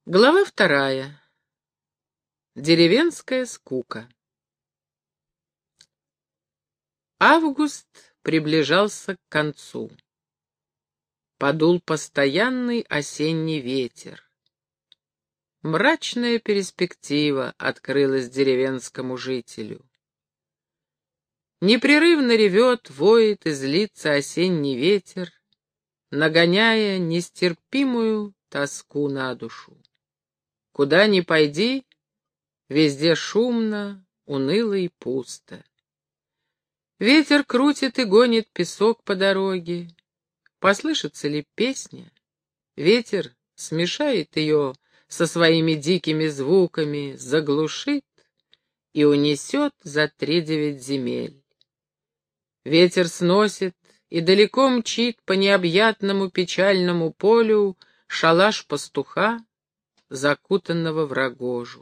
Глава 2. Деревенская скука. Август приближался к концу. Подул постоянный осенний ветер. Мрачная перспектива открылась деревенскому жителю. Непрерывно ревет, воет и злится осенний ветер, нагоняя нестерпимую тоску на душу. Куда ни пойди, везде шумно, уныло и пусто. Ветер крутит и гонит песок по дороге. Послышится ли песня? Ветер смешает ее со своими дикими звуками, заглушит и унесет за 3-9 земель. Ветер сносит и далеко мчит по необъятному печальному полю шалаш пастуха, закутанного в рогожу.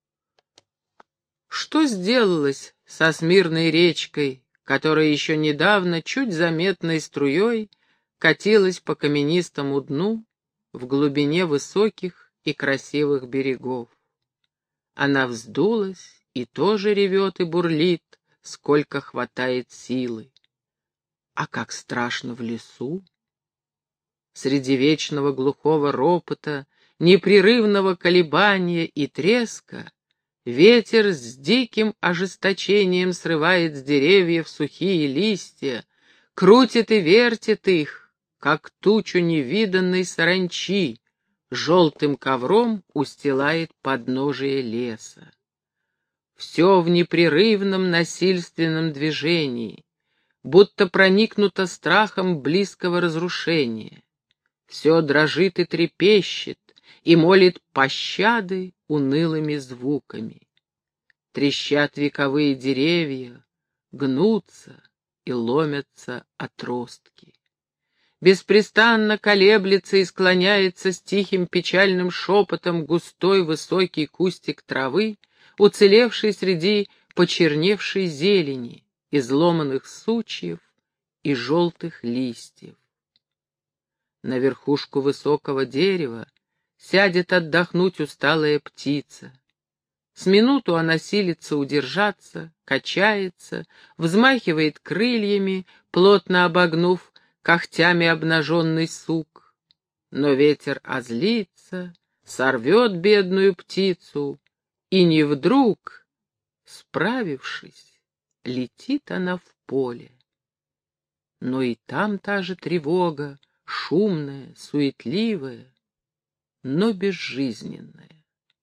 Что сделалось со Смирной речкой, которая еще недавно чуть заметной струей катилась по каменистому дну в глубине высоких и красивых берегов? Она вздулась и тоже ревет и бурлит, сколько хватает силы. А как страшно в лесу! Среди вечного глухого ропота, непрерывного колебания и треска ветер с диким ожесточением срывает с деревьев сухие листья, крутит и вертит их, как тучу невиданной саранчи, желтым ковром устилает подножие леса. Все в непрерывном насильственном движении, будто проникнуто страхом близкого разрушения. Все дрожит и трепещет, и молит пощады унылыми звуками. Трещат вековые деревья, гнутся и ломятся отростки. Беспрестанно колеблется и склоняется с тихим печальным шепотом густой высокий кустик травы, уцелевший среди почерневшей зелени, изломанных сучьев и желтых листьев. На верхушку высокого дерева сядет отдохнуть усталая птица. С минуту она силится удержаться, качается, взмахивает крыльями, плотно обогнув когтями обнаженный сук. Но ветер озлится, сорвет бедную птицу, и не вдруг, справившись, летит она в поле. Но и там та же тревога, шумная, суетливая, но безжизненная.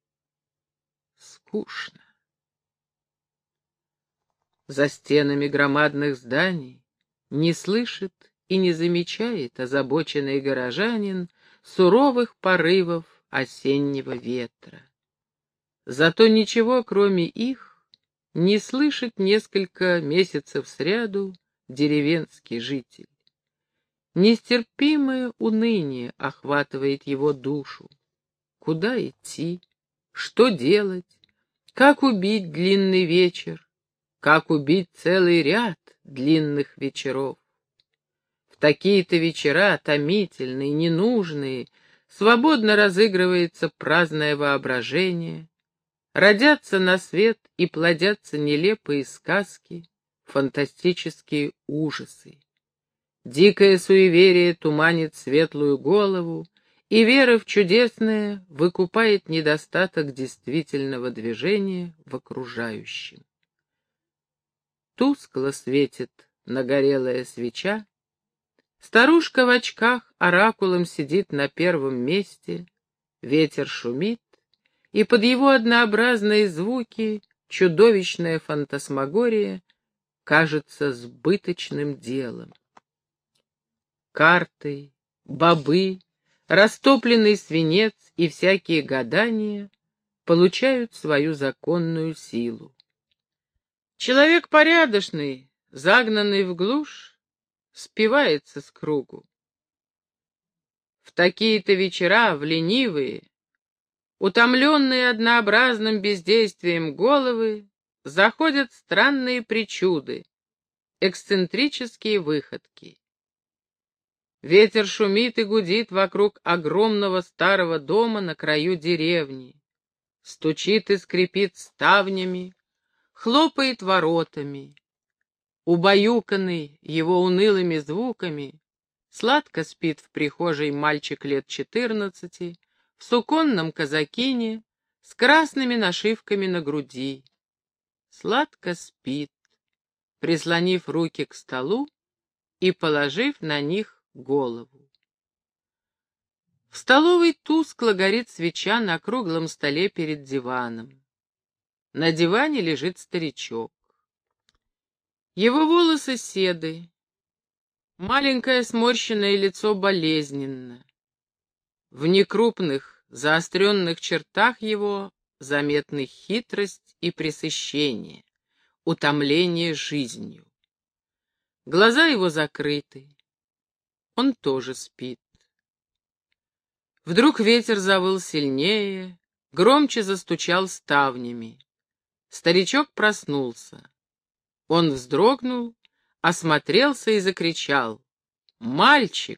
Скучно. За стенами громадных зданий не слышит и не замечает озабоченный горожанин суровых порывов осеннего ветра. Зато ничего, кроме их, не слышит несколько месяцев сряду деревенский житель. Нестерпимое уныние охватывает его душу. Куда идти? Что делать? Как убить длинный вечер? Как убить целый ряд длинных вечеров? В такие-то вечера, томительные, ненужные, свободно разыгрывается праздное воображение, родятся на свет и плодятся нелепые сказки, фантастические ужасы. Дикое суеверие туманит светлую голову, и вера в чудесное выкупает недостаток действительного движения в окружающем. Тускло светит нагорелая свеча, старушка в очках оракулом сидит на первом месте, ветер шумит, и под его однообразные звуки чудовищная фантасмагория кажется сбыточным делом. Карты, бобы, растопленный свинец и всякие гадания получают свою законную силу. Человек порядочный, загнанный в глушь, спивается с кругу. В такие-то вечера, в ленивые, утомленные однообразным бездействием головы, заходят странные причуды, эксцентрические выходки. Ветер шумит и гудит вокруг огромного старого дома на краю деревни. Стучит и скрипит ставнями, хлопает воротами. Убаюканный его унылыми звуками, сладко спит в прихожей мальчик лет 14 в суконном казакине с красными нашивками на груди. Сладко спит, прислонив руки к столу и положив на них голову. В столовой тускло горит свеча на круглом столе перед диваном. На диване лежит старичок. Его волосы седы, маленькое сморщенное лицо болезненно. В некрупных, заостренных чертах его заметны хитрость и пресыщение, утомление жизнью. Глаза его закрыты. Он тоже спит. Вдруг ветер завыл сильнее, громче застучал ставнями. Старичок проснулся. Он вздрогнул, осмотрелся и закричал: «Мальчик!»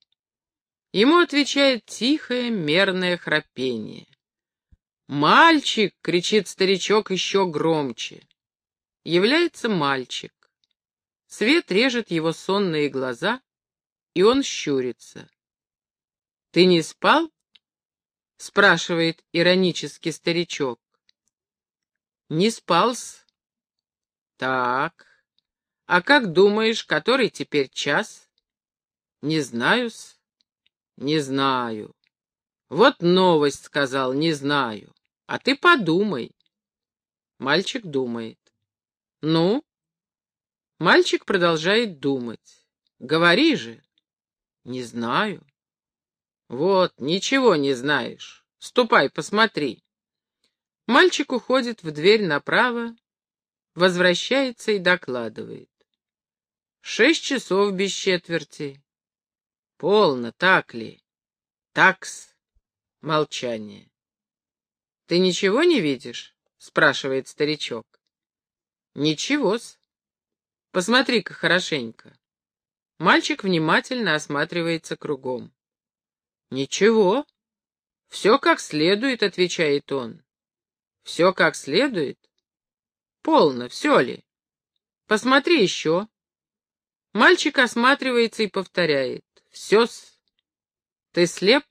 Ему отвечает тихое, мерное храпение. «Мальчик!» — кричит старичок еще громче. Является мальчик. Свет режет его сонные глаза, и он щурится. «Ты не спал?» — спрашивает иронически старичок. «Не спал-с». «Так, а как думаешь, который теперь час?» «Не знаю-с». «Не знаю». «Вот новость», — сказал, — «не знаю». «А ты подумай». Мальчик думает. «Ну?» Мальчик продолжает думать. «Говори же». «Не знаю». «Вот, ничего не знаешь. Ступай, посмотри». Мальчик уходит в дверь направо, возвращается и докладывает. 6 часов без четверти. Полно, так ли? Такс. Молчание. Ты ничего не видишь? Спрашивает старичок. Ничего-с. Посмотри-ка хорошенько. Мальчик внимательно осматривается кругом. Ничего. Все как следует, отвечает он. Все как следует? Полно, все ли? Посмотри еще. Мальчик осматривается и повторяет. Все-с. Ты слеп?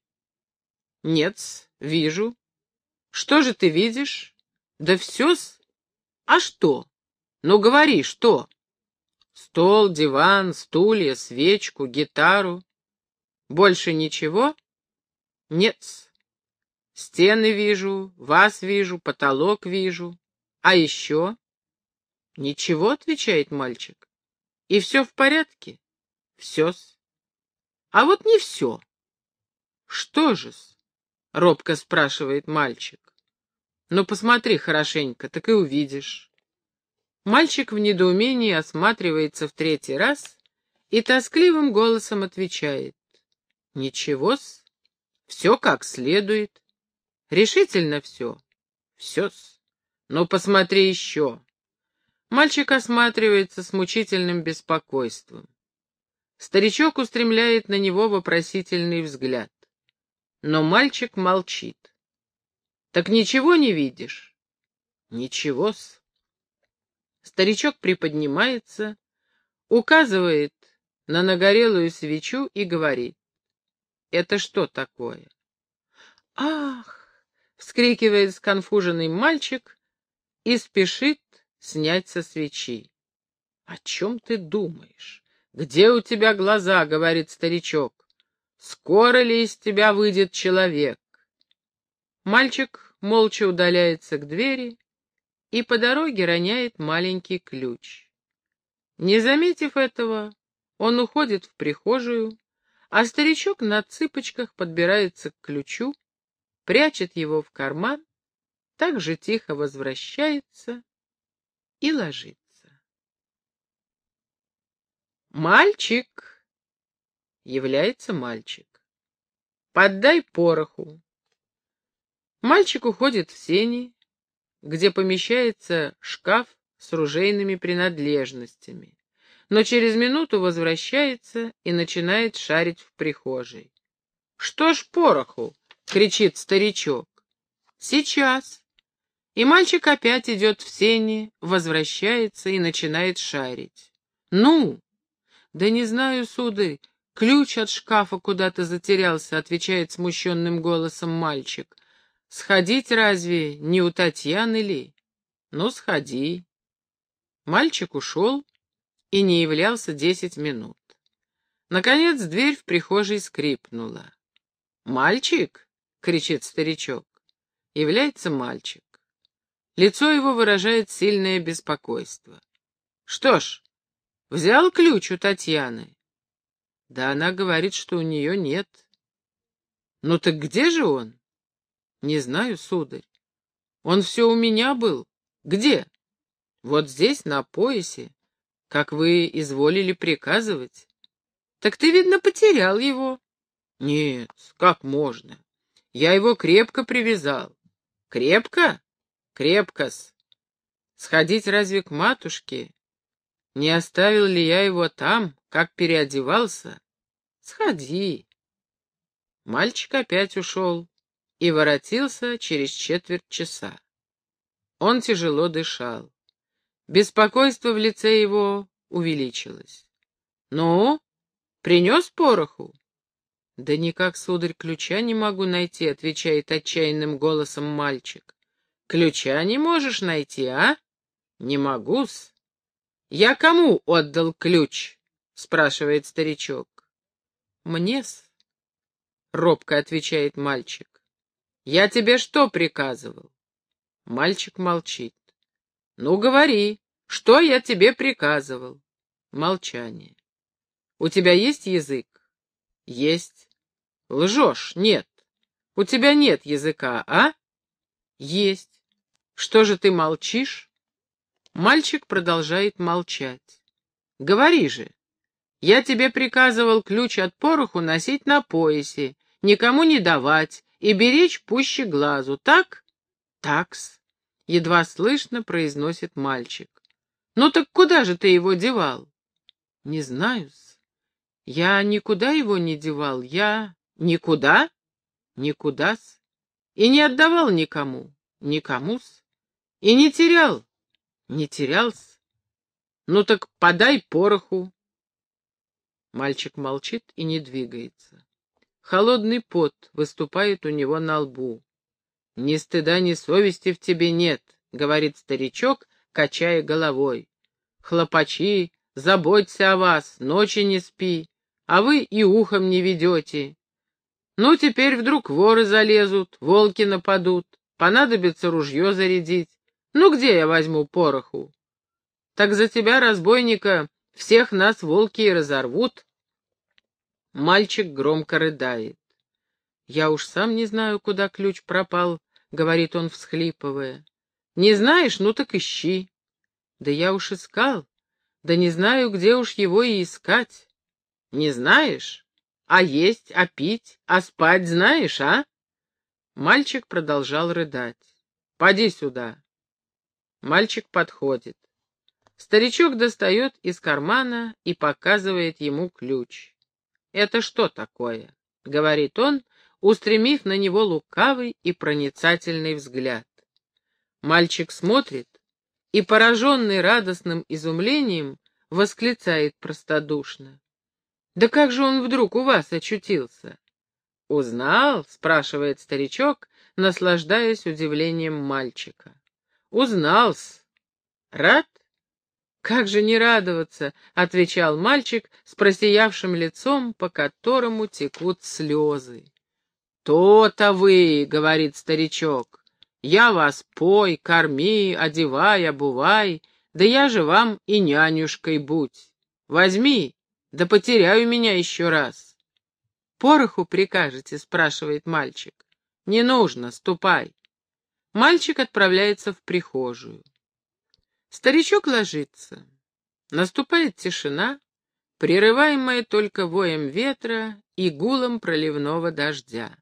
Нет-с, вижу. Что же ты видишь? Да все-с. А что? Ну говори, что? Стол, диван, стулья, свечку, гитару. Больше ничего? Нет-с. Стены вижу, вас вижу, потолок вижу. А еще? Ничего, отвечает мальчик. И все в порядке? Все-с. А вот не все. Что же-с? Робко спрашивает мальчик. Ну, посмотри хорошенько, так и увидишь. Мальчик в недоумении осматривается в 3-й раз и тоскливым голосом отвечает. Ничего-с, все как следует. Решительно все. Все-с. Ну, посмотри еще. Мальчик осматривается с мучительным беспокойством. Старичок устремляет на него вопросительный взгляд. Но мальчик молчит. Так ничего не видишь? Ничего-с. Старичок приподнимается, указывает на нагорелую свечу и говорит. Это что такое? Ах! Вскрикивает сконфуженный мальчик и спешит снять со свечи. О чем ты думаешь? Где у тебя глаза, говорит старичок. Скоро ли из тебя выйдет человек? Мальчик молча удаляется к двери и по дороге роняет маленький ключ. Не заметив этого, он уходит в прихожую, а старичок на цыпочках подбирается к ключу, прячет его в карман, так же тихо возвращается и ложится. «Мальчик!» — является мальчик. «Поддай пороху». Мальчик уходит в сени, где помещается шкаф с ружейными принадлежностями. но через минуту возвращается и начинает шарить в прихожей. «Что ж пороху?» — кричит старичок. «Сейчас». И мальчик опять идет в сени, возвращается и начинает шарить. «Ну?» «Да не знаю, сударь, ключ от шкафа куда-то затерялся», — отвечает смущенным голосом мальчик. «Сходить разве не у Татьяны ли?» «Ну, сходи». Мальчик ушел и не являлся 10 минут. Наконец дверь в прихожей скрипнула. «Мальчик?» — кричит старичок. Является мальчик. Лицо его выражает сильное беспокойство. «Что ж, взял ключ у Татьяны?» «Да она говорит, что у нее нет». «Ну так где же он?» «Не знаю, сударь. Он все у меня был. Где?» «Вот здесь, на поясе, как вы изволили приказывать». «Так ты, видно, потерял его». «Нет, как можно? Я его крепко привязал». «Крепко?» «Крепко-с. Сходить разве к матушке? Не оставил ли я его там, как переодевался? Сходи». Мальчик опять ушел и воротился через четверть часа. Он тяжело дышал. Беспокойство в лице его увеличилось. «Ну, принес пороху?» «Да никак, сударь, ключа не могу найти», — отвечает отчаянным голосом мальчик. «Ключа не можешь найти, а?» «Не могу-с». «Я кому отдал ключ?» — спрашивает старичок. «Мне-с», — робко отвечает мальчик. «Я тебе что приказывал?» Мальчик молчит. «Ну, говори, что я тебе приказывал?» Молчание. «У тебя есть язык?» «Есть». «Лжешь? Нет. У тебя нет языка, а?» «Есть. Что же ты молчишь?» Мальчик продолжает молчать. «Говори же. Я тебе приказывал ключ от пороху носить на поясе, никому не давать и беречь пуще глазу, так?» «Такс», — едва слышно произносит мальчик. «Ну так куда же ты его девал?» «Не знаю-с. Я никуда его не девал, я...» «Никуда?» «Никуда-с. И не отдавал никому?» «Никому-с. И не терял?» «Не терял-с. Ну так подай пороху». Мальчик молчит и не двигается. Холодный пот выступает у него на лбу. «Ни стыда, ни совести в тебе нет», — говорит старичок, качая головой. «Хлопачи, заботься о вас, ночи не спи, а вы и ухом не ведете. Ну, теперь вдруг воры залезут, волки нападут, понадобится ружье зарядить. Ну, где я возьму пороху? Так за тебя, разбойника, всех нас волки и разорвут». Мальчик громко рыдает. «Я уж сам не знаю, куда ключ пропал», — говорит он, всхлипывая. «Не знаешь? Ну так ищи». «Да я уж искал, да не знаю, где уж его и искать». «Не знаешь? А есть, а пить, а спать знаешь, а?» Мальчик продолжал рыдать. «Поди сюда». Мальчик подходит. Старичок достает из кармана и показывает ему ключ. «Это что такое?» — говорит он, устремив на него лукавый и проницательный взгляд. Мальчик смотрит и, пораженный радостным изумлением, восклицает простодушно: «Да как же он вдруг у вас очутился?» «Узнал?» — спрашивает старичок, наслаждаясь удивлением мальчика. «Узнал-с. Рад?» «Как же не радоваться?» — отвечал мальчик с просиявшим лицом, по которому текут слезы. «То-то вы!» — говорит старичок. «Я вас пой, корми, одевай, обувай, да я же вам и нянюшкой будь. Возьми, да потеряю меня еще раз». «Пороху прикажете?» — спрашивает мальчик. «Не нужно, ступай». Мальчик отправляется в прихожую. Старичок ложится. Наступает тишина, прерываемая только воем ветра и гулом проливного дождя.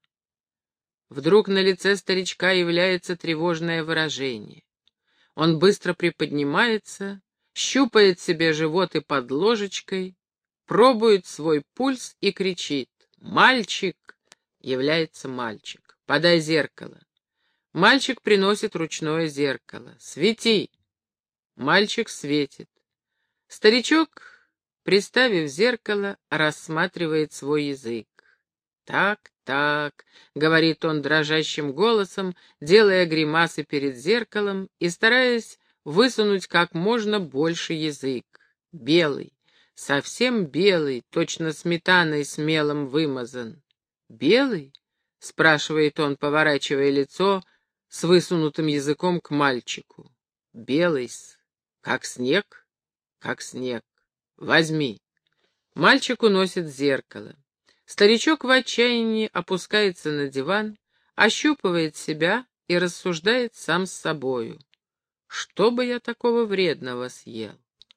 Вдруг на лице старичка является тревожное выражение. Он быстро приподнимается щупает себе живот и под ложечкой, пробует свой пульс и кричит: «Мальчик!» Является мальчик. «Подай зеркало». Мальчик приносит ручное зеркало. «Свети!» Мальчик светит. Старичок, приставив зеркало, рассматривает свой язык. «Так, так», — говорит он дрожащим голосом, делая гримасы перед зеркалом и стараясь высунуть как можно больше язык. Белый, совсем белый, точно сметаной с мелом вымазан. «Белый?» — спрашивает он, поворачивая лицо с высунутым языком к мальчику. «Белый-с, как снег, как снег. Возьми». Мальчик уносит зеркало. Старичок в отчаянии опускается на диван, ощупывает себя и рассуждает сам с собою. «Что бы я такого вредного съел?»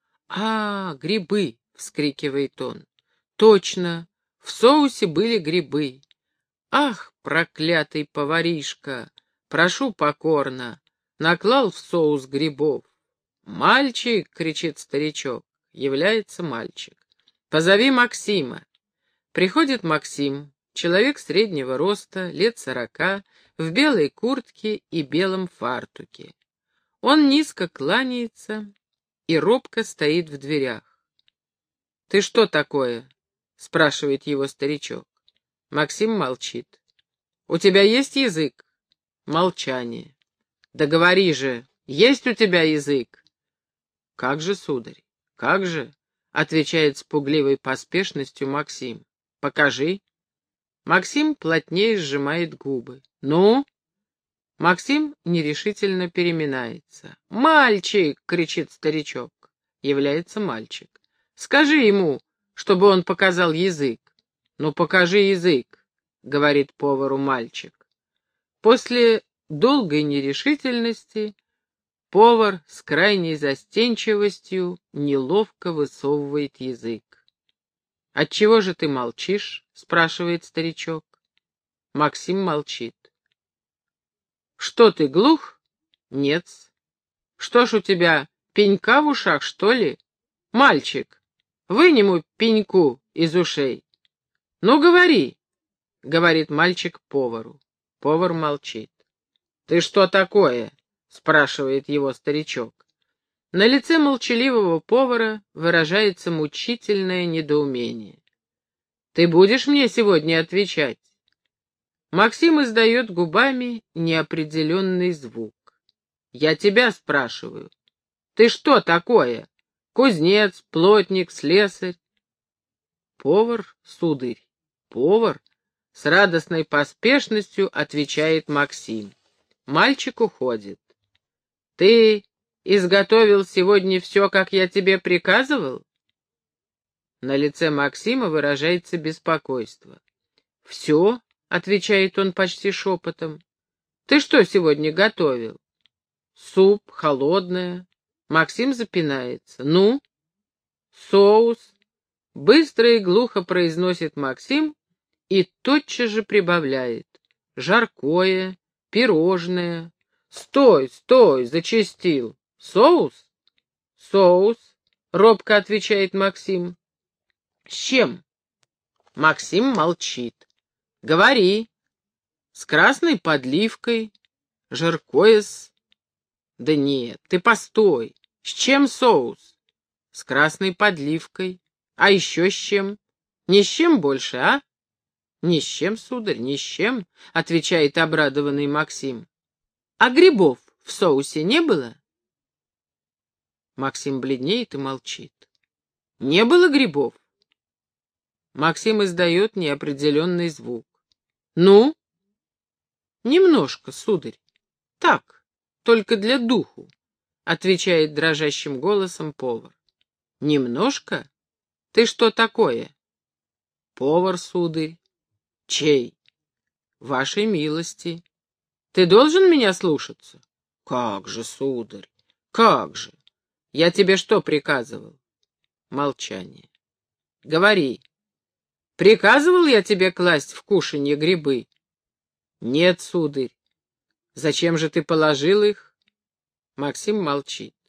«А, грибы!» — вскрикивает он. «Точно, в соусе были грибы. Ах, проклятый поваришка! Прошу покорно, наклал в соус грибов». «Мальчик!» — кричит старичок. Является мальчик. «Позови Максима». Приходит Максим, человек среднего роста, лет 40, в белой куртке и белом фартуке. Он низко кланяется и робко стоит в дверях. «Ты что такое?» — спрашивает его старичок. Максим молчит. «У тебя есть язык?» Молчание. «Да говори же, есть у тебя язык?» «Как же, сударь, как же?» — отвечает с пугливой поспешностью Максим. «Покажи». Максим плотнее сжимает губы. «Ну?» Максим нерешительно переминается. «Мальчик!» — кричит старичок. Является мальчик. «Скажи ему, чтобы он показал язык». «Ну, покажи язык», — говорит повару мальчик. После долгой нерешительности повар с крайней застенчивостью неловко высовывает язык. «Отчего же ты молчишь?» — спрашивает старичок. Максим молчит. «Что ты, глух?» «Нет». «Что ж у тебя, пенька в ушах, что ли?» «Мальчик, вынь ему пеньку из ушей». «Ну, говори», — говорит мальчик повару. Повар молчит. «Ты что такое?» — спрашивает его старичок. На лице молчаливого повара выражается мучительное недоумение. «Ты будешь мне сегодня отвечать?» Максим издает губами неопределенный звук. «Я тебя спрашиваю. Ты что такое? Кузнец, плотник, слесарь?» «Повар, сударь, повар», — с радостной поспешностью отвечает Максим. Мальчик уходит. «Ты изготовил сегодня все, как я тебе приказывал?» На лице Максима выражается беспокойство. «Все?» — отвечает он почти шепотом. «Ты что сегодня готовил?» «Суп, холодное». Максим запинается. «Ну?» «Соус». Быстро и глухо произносит Максим и тотчас же прибавляет. «Жаркое, пирожное». «Стой, стой!» — зачастил. «Соус?» «Соус», — робко отвечает Максим. «С чем?» Максим молчит. «Говори». «С красной подливкой, жаркое с...» «Да нет, ты постой. С чем соус?» «С красной подливкой. А еще с чем?» «Ни с чем больше, а?» «Ни с чем, сударь, ни с чем», — отвечает обрадованный Максим. «А грибов в соусе не было?» Максим бледнеет и молчит. «Не было грибов?» Максим издает неопределенный звук. «Ну?» «Немножко, сударь. Так, только для духу», — отвечает дрожащим голосом повар. «Немножко? Ты что такое?» «Повар, сударь». «Чей?» «Вашей милости». «Ты должен меня слушаться?» «Как же, сударь, как же? Я тебе что приказывал?» Молчание. «Говори. Приказывал я тебе класть в кушанье грибы?» «Нет, сударь. Зачем же ты положил их?» Максим молчит.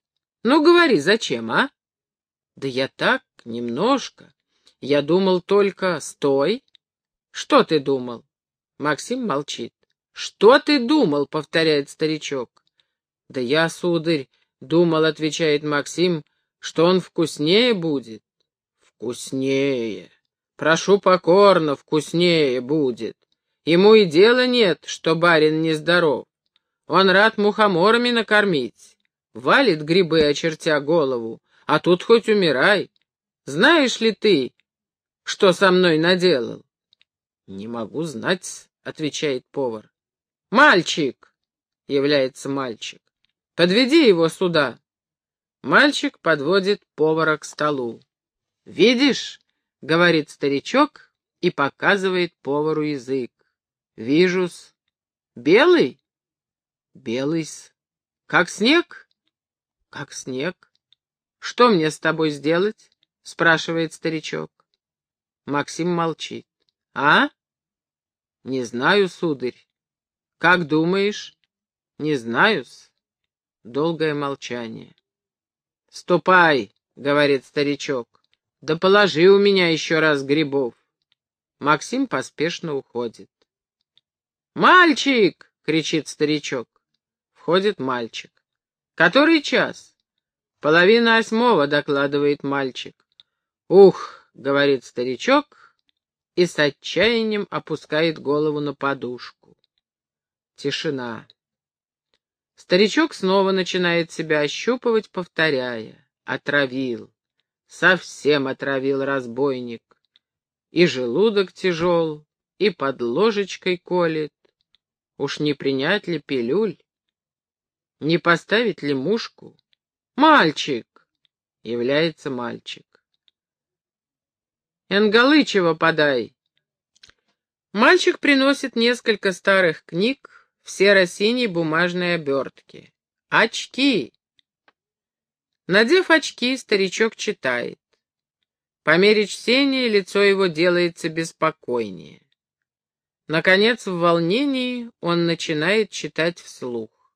Ну, говори, зачем, а? Да я так, немножко. Я думал только... Стой! Что ты думал? Максим молчит. Что ты думал, повторяет старичок. Да я, сударь, думал, отвечает Максим, что он вкуснее будет. Вкуснее. Прошу покорно, вкуснее будет. Ему и дела нет, что барин нездоров. Он рад мухоморами накормить. Валит грибы, очертя голову, а тут хоть умирай. Знаешь ли ты, что со мной наделал? Не могу знать, отвечает повар. Мальчик, является мальчик. Подведи его сюда. Мальчик подводит повара к столу. «Видишь?» — говорит старичок и показывает повару язык. «Вижу-с. Белый?» «Белый-с. Как снег?» «Как снег. Что мне с тобой сделать?» — спрашивает старичок. Максим молчит. «А? Не знаю, сударь. Как думаешь?» «Не знаю-с». Долгое молчание. «Ступай», — говорит старичок. «Да положи у меня еще раз грибов». Максим поспешно уходит. «Мальчик!» — кричит старичок. Входит мальчик. «Который час?» «8:30, докладывает мальчик. «Ух!» — говорит старичок и с отчаянием опускает голову на подушку. Тишина. Старичок снова начинает себя ощупывать, повторяя. «Отравил. Совсем отравил разбойник. И желудок тяжел, и под ложечкой колет. Уж не принять ли пилюль? Не поставить ли мушку? Мальчик!» Является мальчик. «Энгалычева подай!» Мальчик приносит несколько старых книг в серо-синей бумажной обертке. «Очки!» Надев очки, старичок читает. По мере чтения лицо его делается беспокойнее. Наконец, в волнении он начинает читать вслух.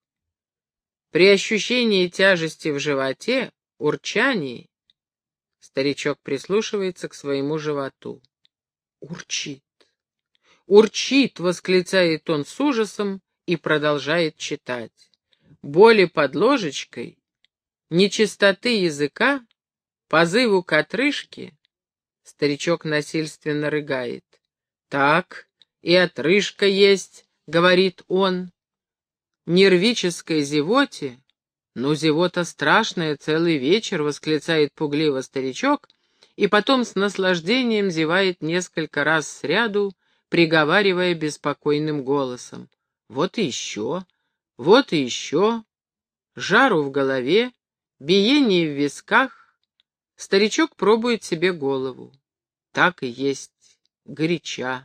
При ощущении тяжести в животе, урчании, старичок прислушивается к своему животу. «Урчит! Урчит!» — восклицает он с ужасом и продолжает читать. Боли под ложечкой, нечистоты языка, позыву к отрыжке. Старичок насильственно рыгает. «Так, и отрыжка есть», — говорит он. «Нервической зевоте?» «Ну, зевота страшная, целый вечер», — восклицает пугливо старичок, и потом с наслаждением зевает несколько раз сряду, приговаривая беспокойным голосом. «Вот и еще, вот и еще». Жару в голове, биение в висках. Старичок пробует себе голову. Так и есть, горяча.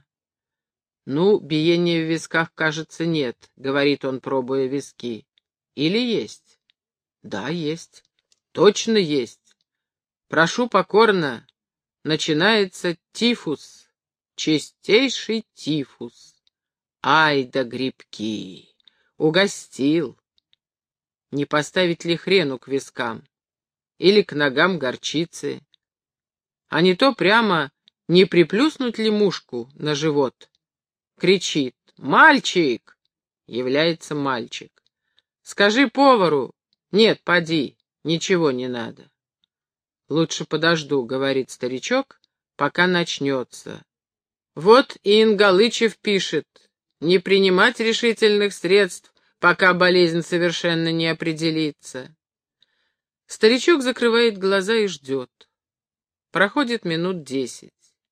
«Ну, биения в висках, кажется, нет», — говорит он, пробуя виски. «Или есть?» «Да, есть. Точно есть. Прошу покорно. Начинается тифус, чистейший тифус. Ай да грибки! Угостил. Не поставить ли хрену к вискам? Или к ногам горчицы? А не то прямо не приплюснуть ли мушку на живот?» Кричит. «Мальчик!» Является мальчик. «Скажи повару!» «Нет, поди, ничего не надо». «Лучше подожду», — говорит старичок, — «пока начнется». Вот и Ингалычев пишет: «Не принимать решительных средств, пока болезнь совершенно не определится». Старичок закрывает глаза и ждет. Проходит минут 10.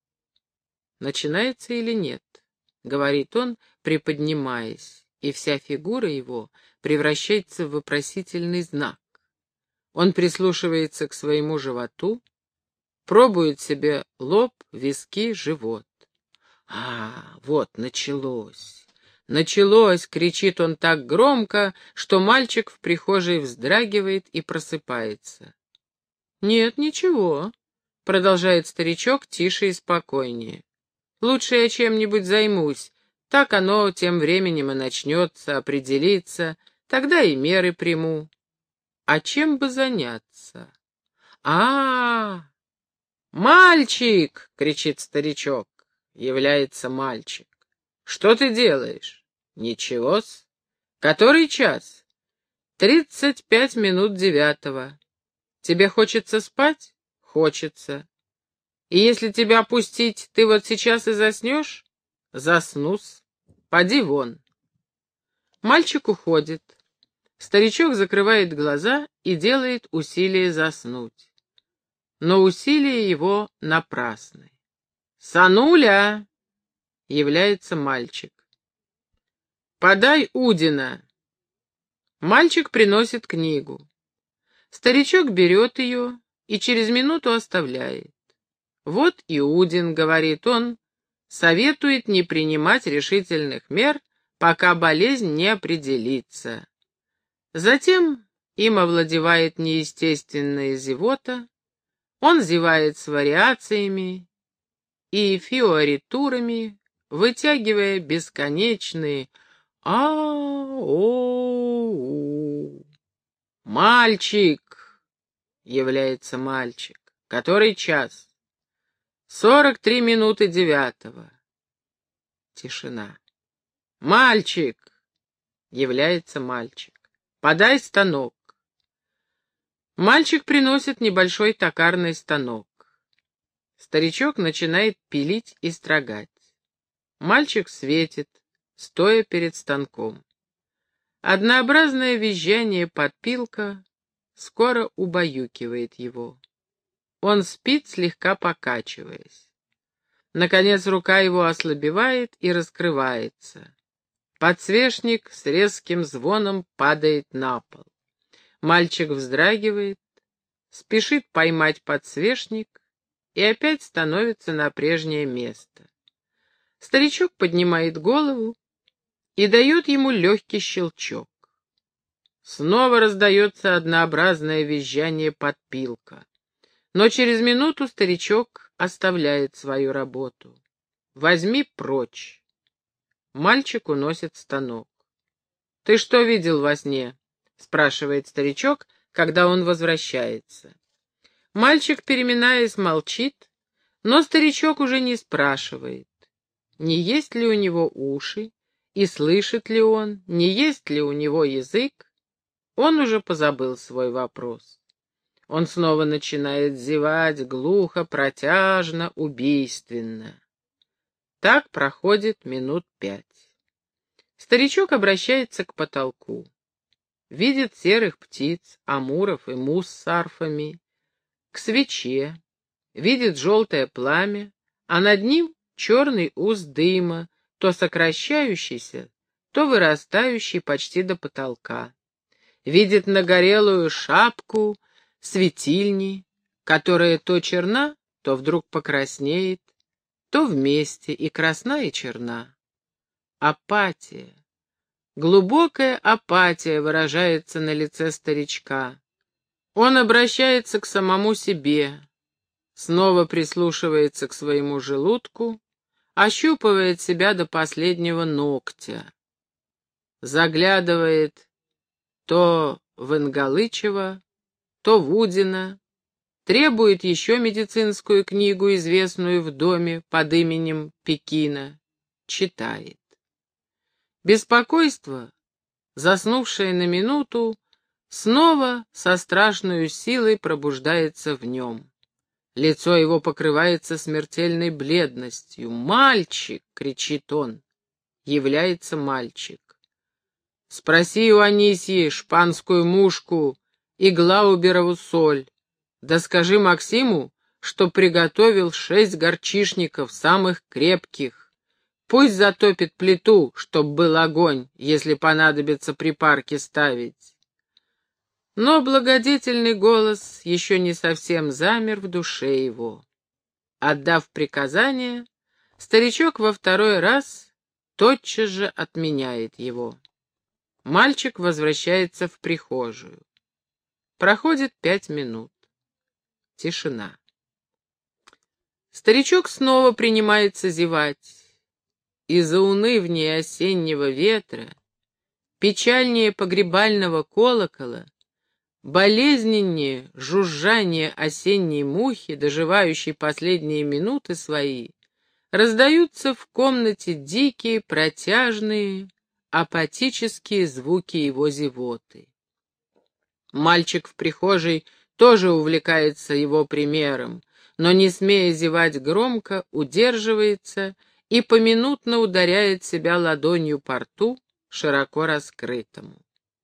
«Начинается или нет?» — говорит он, приподнимаясь, и вся фигура его превращается в вопросительный знак. Он прислушивается к своему животу, пробует себе лоб, виски, живот. Вот, началось. «Началось!» — кричит он так громко, что мальчик в прихожей вздрагивает и просыпается. «Нет, ничего», — продолжает старичок тише и спокойнее. «Лучше я чем-нибудь займусь, так оно тем временем и начнется, определится, тогда и меры приму». А чем бы заняться? А, мальчик! — кричит старичок. Является мальчик. Что ты делаешь? Ничего-с. Который час? 35 минут 9. Тебе хочется спать? Хочется. И если тебя опустить, ты вот сейчас и заснешь? Заснус. Поди вон. Мальчик уходит. Старичок закрывает глаза и делает усилие заснуть. Но усилия его напрасны. «Сануля!» — является мальчик. «Подай Удина!» Мальчик приносит книгу. Старичок берет ее и через минуту оставляет. «Вот и Удин», — говорит он, — «советует не принимать решительных мер, пока болезнь не определится». Затем им овладевает неестественная зевота, он зевает с вариациями и фиоритурами, вытягивая бесконечные «а-о-у». «Мальчик!» — является мальчик. «Который час?» 43 минуты 9. Тишина. «Мальчик!» — является мальчик. «Подай станок». Мальчик приносит небольшой токарный станок. Старичок начинает пилить и строгать. Мальчик светит, стоя перед станком. Однообразное визжание подпилка скоро убаюкивает его. Он спит, слегка покачиваясь. Наконец рука его ослабевает и раскрывается. Подсвечник с резким звоном падает на пол. Мальчик вздрагивает, спешит поймать подсвечник и опять становится на прежнее место. Старичок поднимает голову и дает ему легкий щелчок. Снова раздается однообразное визжание подпилка. Но через минуту старичок оставляет свою работу. «Возьми прочь». Мальчик уносит станок. «Ты что видел во сне?» — спрашивает старичок, когда он возвращается. Мальчик, переминаясь, молчит, но старичок уже не спрашивает, не есть ли у него уши, и слышит ли он, не есть ли у него язык. Он уже позабыл свой вопрос. Он снова начинает зевать глухо, протяжно, убийственно. Так проходит минут 5. Старичок обращается к потолку. Видит серых птиц, амуров и мус с арфами, к свече, видит желтое пламя, а над ним черный ус дыма, то сокращающийся, то вырастающий почти до потолка. Видит нагорелую шапку светильни, которая то черна, то вдруг покраснеет, то вместе и красна, и черна. Апатия, глубокая апатия выражается на лице старичка. Он обращается к самому себе, снова прислушивается к своему желудку, ощупывает себя до последнего ногтя, заглядывает то в Ингалычева, то в Удина, требует еще медицинскую книгу, известную в доме под именем Пекина, читает. Беспокойство, заснувшее на минуту, снова со страшной силой пробуждается в нем. Лицо его покрывается смертельной бледностью. «Мальчик!» — кричит он. Является мальчик. «Спроси у Анисьи шпанскую мушку и Глауберову соль. Да скажи Максиму, что приготовил 6 горчишников, самых крепких. Пусть затопит плиту, чтоб был огонь, если понадобится припарки ставить». Но благодетельный голос еще не совсем замер в душе его. Отдав приказание, старичок во второй раз тотчас же отменяет его. Мальчик возвращается в прихожую. Проходит 5 минут. Тишина. Старичок снова принимается зевать. И заунывнее осеннего ветра, печальнее погребального колокола, болезненнее жужжание осенней мухи, доживающей последние минуты свои, раздаются в комнате дикие, протяжные, апатические звуки его зевоты. Мальчик в прихожей тоже увлекается его примером, но, не смея зевать громко, удерживается и поминутно ударяет себя ладонью по рту, широко раскрытому.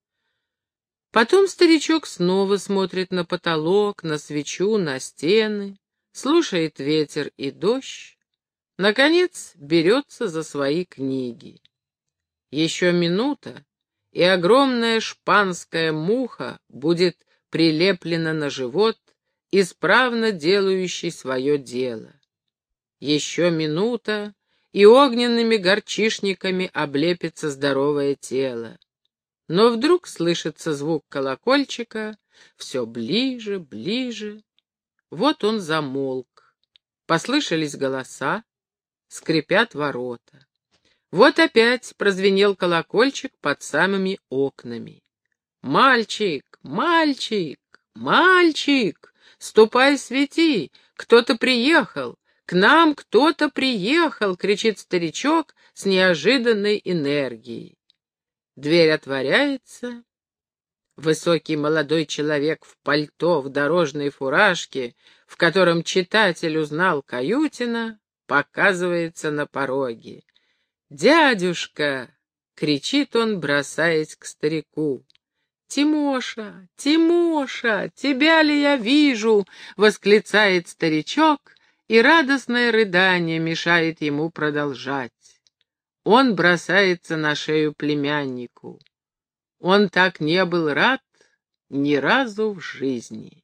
Потом старичок снова смотрит на потолок, на свечу, на стены, слушает ветер и дождь, наконец берется за свои книги. Еще минута, и огромная шпанская муха будет прилеплена на живот, исправно делающий свое дело. Еще минута, и огненными горчишниками облепится здоровое тело. Но вдруг слышится звук колокольчика, все ближе, ближе. Вот он замолк. Послышались голоса, скрипят ворота. Вот опять прозвенел колокольчик под самыми окнами. «Мальчик, мальчик, мальчик, ступай, свети, кто-то приехал, к нам кто-то приехал!» — кричит старичок с неожиданной энергией. Дверь отворяется. Высокий молодой человек в пальто, в дорожной фуражке, в котором читатель узнал Каютина, показывается на пороге. «Дядюшка!» — кричит он, бросаясь к старику. «Тимоша, Тимоша, тебя ли я вижу?» — восклицает старичок, и радостное рыдание мешает ему продолжать. Он бросается на шею племяннику. Он так не был рад ни разу в жизни.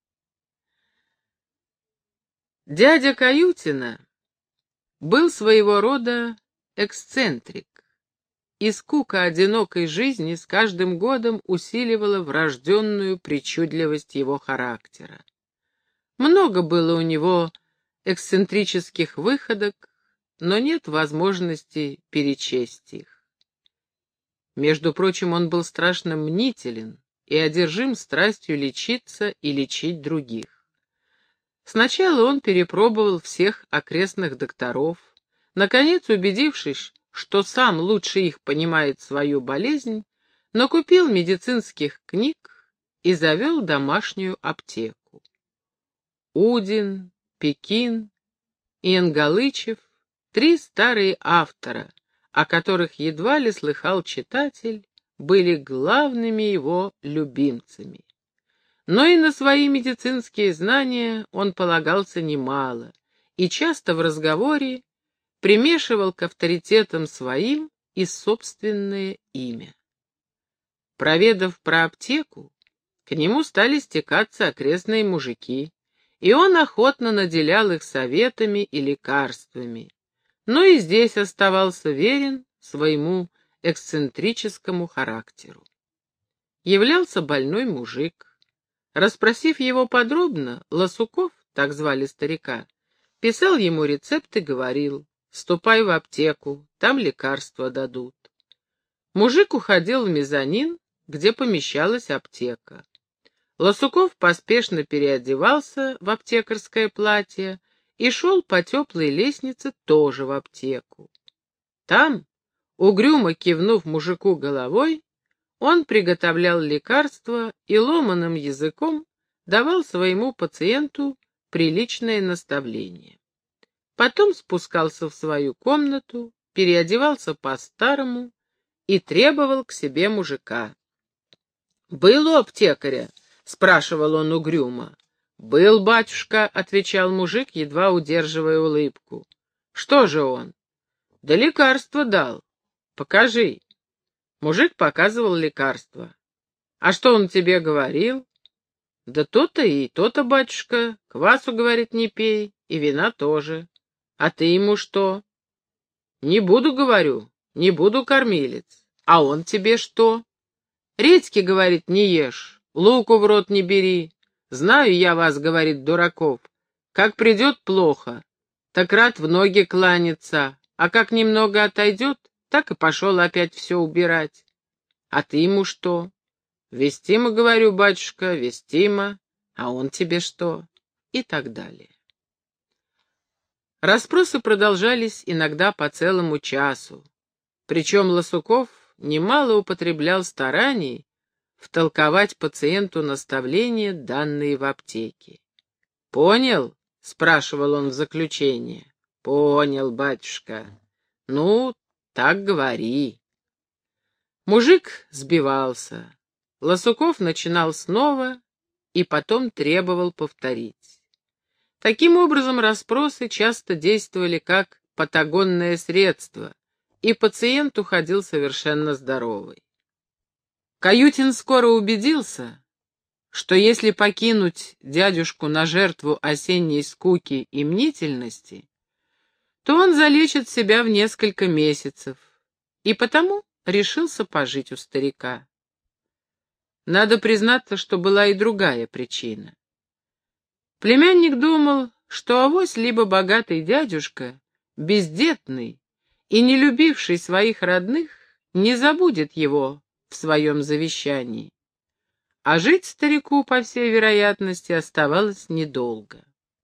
Дядя Каютина был своего рода эксцентрик, и скука одинокой жизни с каждым годом усиливала врожденную причудливость его характера. Много было у него эксцентрических выходок, но нет возможности перечесть их. Между прочим, он был страшно мнителен и одержим страстью лечиться и лечить других. Сначала он перепробовал всех окрестных докторов, наконец, убедившись, что сам лучше их понимает свою болезнь, накупил медицинских книг и завел домашнюю аптеку. Удин, Пекин и Ангалычев — три старые автора, о которых едва ли слыхал читатель, были главными его любимцами. Но и на свои медицинские знания он полагался немало, и часто в разговоре примешивал к авторитетам своим и собственное имя. Проведав про аптеку, к нему стали стекаться окрестные мужики, и он охотно наделял их советами и лекарствами, но и здесь оставался верен своему эксцентрическому характеру. Являлся больной мужик. Расспросив его подробно, Лосуков, так звали старика, писал ему рецепт и говорил: «Ступай в аптеку, там лекарства дадут». Мужик уходил в мезонин, где помещалась аптека. Лосуков поспешно переодевался в аптекарское платье и шел по теплой лестнице тоже в аптеку. Там, угрюмо кивнув мужику головой, он приготовлял лекарства и ломаным языком давал своему пациенту приличное наставление. Потом спускался в свою комнату, переодевался по-старому и требовал к себе мужика. «Был у аптекаря?» — спрашивал он угрюмо. «Был, батюшка», — отвечал мужик, едва удерживая улыбку. «Что же он?» «Да лекарство дал. Покажи». Мужик показывал лекарство. «А что он тебе говорил?» «Да то-то и то-то, батюшка. Квасу, говорит, не пей, и вина тоже. А ты ему что?» «Не буду, говорю, не буду, кормилец. А он тебе что?» «Редьки, говорит, не ешь, луку в рот не бери. Знаю я вас, говорит, дураков. Как придет плохо, так рад в ноги кланяться, а как немного отойдет, так и пошел опять все убирать. А ты ему что?» «Вестимо, говорю, батюшка, вестимо, а он тебе что?» И так далее. Расспросы продолжались иногда по целому часу, причем Лосуков немало употреблял стараний втолковать пациенту наставления, данные в аптеке. «Понял?» — спрашивал он в заключение. «Понял, батюшка. Ну, так говори». Мужик сбивался. Лосуков начинал снова и потом требовал повторить. Таким образом, расспросы часто действовали как патагонное средство, и пациент уходил совершенно здоровый. Каютин скоро убедился, что если покинуть дядюшку на жертву осенней скуки и мнительности, то он залечит себя в несколько месяцев, и потому решился пожить у старика. Надо признаться, что была и другая причина. Племянник думал, что авось либо богатый дядюшка, бездетный и не любивший своих родных, не забудет его в своем завещании, а жить старику, по всей вероятности, оставалось недолго.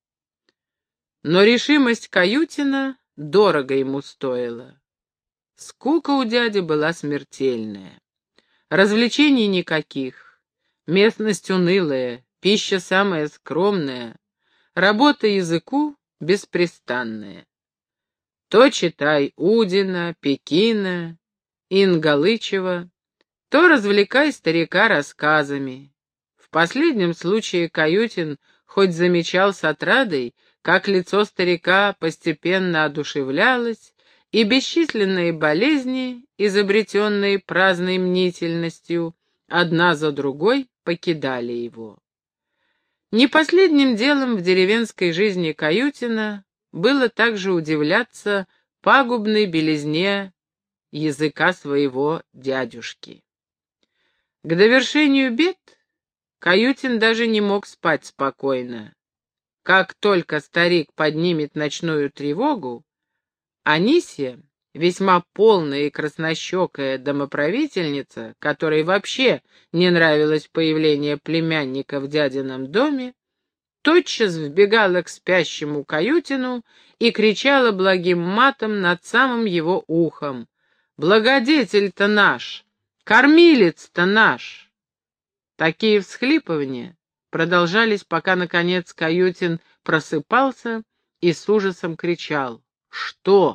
Но решимость Каютина дорого ему стоила. Скука у дяди была смертельная. Развлечений никаких, местность унылая, пища самая скромная, работа языку беспрестанная. То читай Удина, Пекина, Ингалычева, то развлекай старика рассказами. В последнем случае Каютин хоть замечал с отрадой, как лицо старика постепенно одушевлялось, и бесчисленные болезни, изобретенные праздной мнительностью, одна за другой покидали его. Не последним делом в деревенской жизни Каютина было также удивляться пагубной белизне языка своего дядюшки. К довершению бед Каютин даже не мог спать спокойно. Как только старик поднимет ночную тревогу, Анисья, весьма полная и краснощекая домоправительница, которой вообще не нравилось появление племянника в дядином доме, тотчас вбегала к спящему Каютину и кричала благим матом над самым его ухом: «Благодетель-то наш! Кормилец-то наш!» Такие всхлипывания продолжались, пока, наконец, Каютин просыпался и с ужасом кричал: «Что?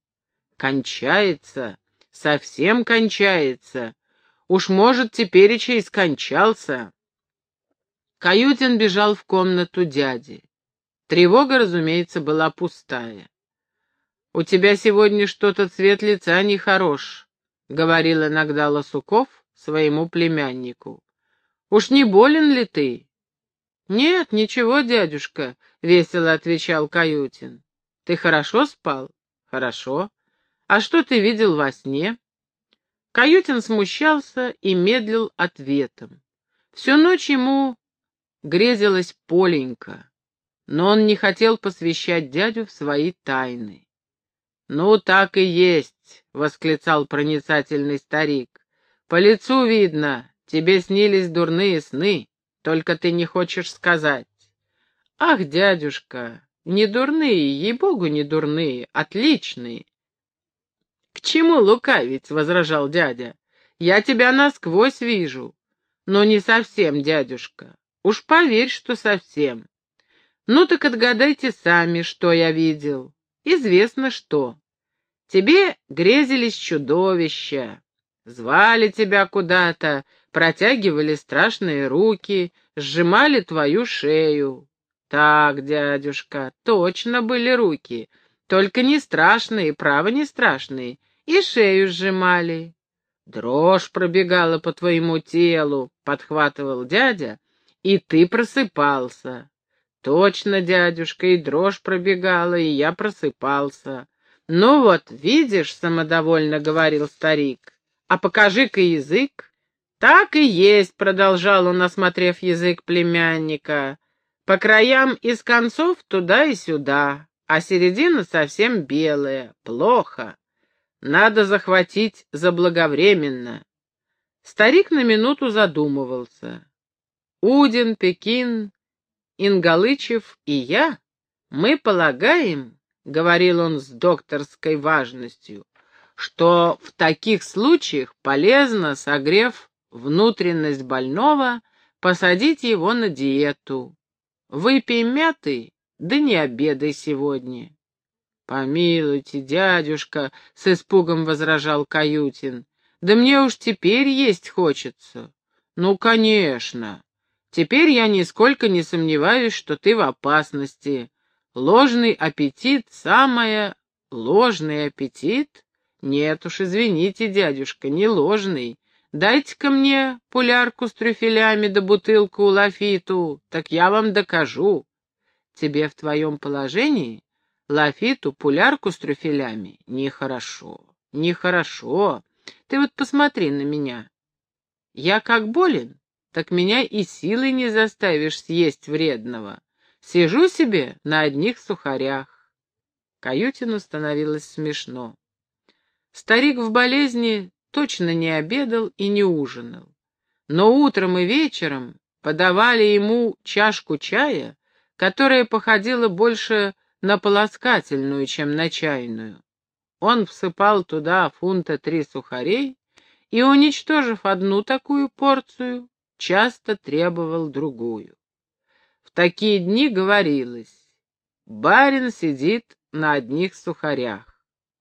Кончается? Совсем кончается? Уж, может, тепереча и скончался?» Каютин бежал в комнату дяди. Тревога, разумеется, была пустая. «У тебя сегодня что-то цвет лица нехорош», — говорил иногда Лосуков своему племяннику. «Уж не болен ли ты?» «Нет, ничего, дядюшка», — весело отвечал Каютин. «Ты хорошо спал?» «Хорошо. А что ты видел во сне?» Каютин смущался и медлил ответом. Всю ночь ему грезилась Поленька, но он не хотел посвящать дядю в свои тайны. «Ну, так и есть», — восклицал проницательный старик. «По лицу видно, тебе снились дурные сны, только ты не хочешь сказать». «Ах, дядюшка, не дурные, ей-богу, не дурные, отличные». «К чему лукавить?» — возражал дядя. «Я тебя насквозь вижу». «Но не совсем, дядюшка. Уж поверь, что совсем». «Ну так отгадайте сами, что я видел». «Известно что. Тебе грезились чудовища, звали тебя куда-то, протягивали страшные руки, сжимали твою шею». «Так, дядюшка, точно были руки, только не страшные, право не страшные, и шею сжимали». «Дрожь пробегала по твоему телу», — подхватывал дядя, — «и ты просыпался». «Точно, дядюшка, и дрожь пробегала, и я просыпался». «Ну вот, видишь», — самодовольно говорил старик, — «а покажи-ка язык». «Так и есть», — продолжал он, осмотрев язык племянника, — «по краям и с концов туда и сюда, а середина совсем белая, плохо. Надо захватить заблаговременно». Старик на минуту задумывался. Удин, Пекин, Ингалычев и я, мы полагаем, — говорил он с докторской важностью, — что в таких случаях полезно, согрев внутренность больного, посадить его на диету. Выпей мяты, да не обедай сегодня. «Помилуйте, дядюшка», — с испугом возражал Каютин, — «да мне уж теперь есть хочется». «Ну, конечно. Теперь я нисколько не сомневаюсь, что ты в опасности. Ложный аппетит — самое... Ложный аппетит? Нет уж, извините, дядюшка, не ложный. Дайте-ка мне пулярку с трюфелями да бутылку лафиту, так я вам докажу. Тебе в твоем положении лафиту, пулярку с трюфелями? Нехорошо, нехорошо. Ты вот посмотри на меня. Я как болен, так меня и силой не заставишь съесть вредного. Сижу себе на одних сухарях. Каютину становилось смешно. Старик в болезни точно не обедал и не ужинал. Но утром и вечером подавали ему чашку чая, которая походила больше на полоскательную, чем на чайную. Он всыпал туда 3 фунта сухарей и, уничтожив одну такую порцию, часто требовал другую. В такие дни говорилось: барин сидит на одних сухарях.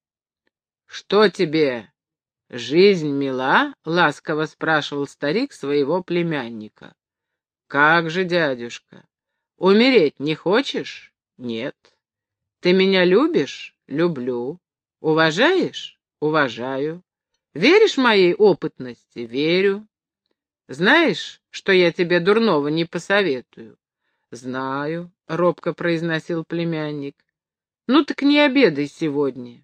«Что тебе, жизнь мила?» — ласково спрашивал старик своего племянника. «Как же, дядюшка, умереть не хочешь?» «Нет». «Ты меня любишь?» «Люблю». «Уважаешь?» «Уважаю». «Веришь моей опытности?» «Верю». «Знаешь, что я тебе дурного не посоветую?» «Знаю», — робко произносил племянник. «Ну так не обедай сегодня».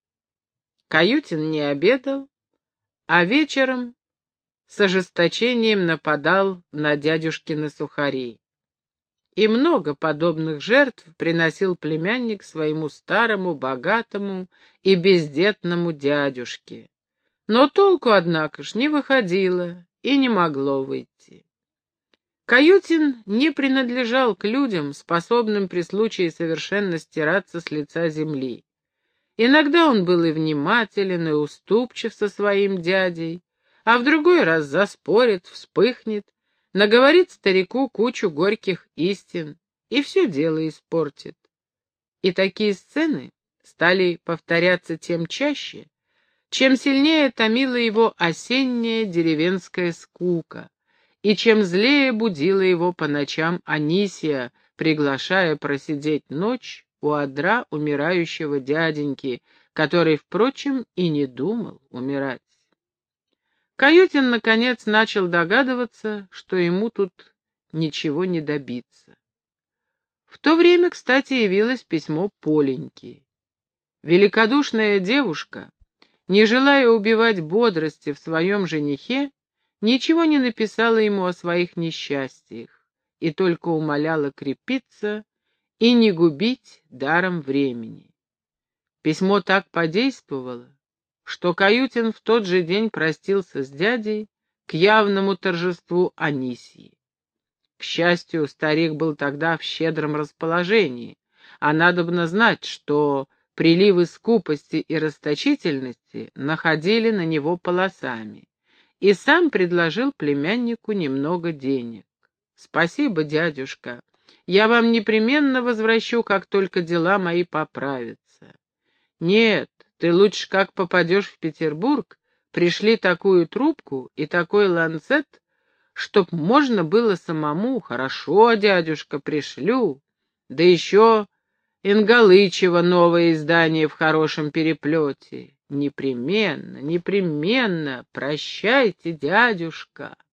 Каютин не обедал, а вечером с ожесточением нападал на дядюшкины сухари. И много подобных жертв приносил племянник своему старому, богатому и бездетному дядюшке. Но толку, однако ж, не выходило и не могло выйти. Каютин не принадлежал к людям, способным при случае совершенно стираться с лица земли. Иногда он был и внимателен, и уступчив со своим дядей, а в другой раз заспорит, вспыхнет, наговорит старику кучу горьких истин и все дело испортит. И такие сцены стали повторяться тем чаще, чем сильнее томила его осенняя деревенская скука, и чем злее будила его по ночам Анисия, приглашая просидеть ночь у одра умирающего дяденьки, который, впрочем, и не думал умирать. Каютин, наконец, начал догадываться, что ему тут ничего не добиться. В то время, кстати, явилось письмо Поленьки. Великодушная девушка, не желая убивать бодрости в своем женихе, ничего не написала ему о своих несчастьях и только умоляла крепиться и не губить даром времени. Письмо так подействовало, что Каютин в тот же день простился с дядей к явному торжеству Анисии. К счастью, старик был тогда в щедром расположении, а надобно знать, что приливы скупости и расточительности находили на него полосами, и сам предложил племяннику немного денег. «Спасибо, дядюшка, я вам непременно возвращу, как только дела мои поправятся». «Нет, ты лучше, как попадешь в Петербург, пришли такую трубку и такой ланцет, чтоб можно было самому». «Хорошо, дядюшка, пришлю. Да еще Ингалычева новое издание в хорошем переплете». «Непременно, непременно. Прощайте, дядюшка».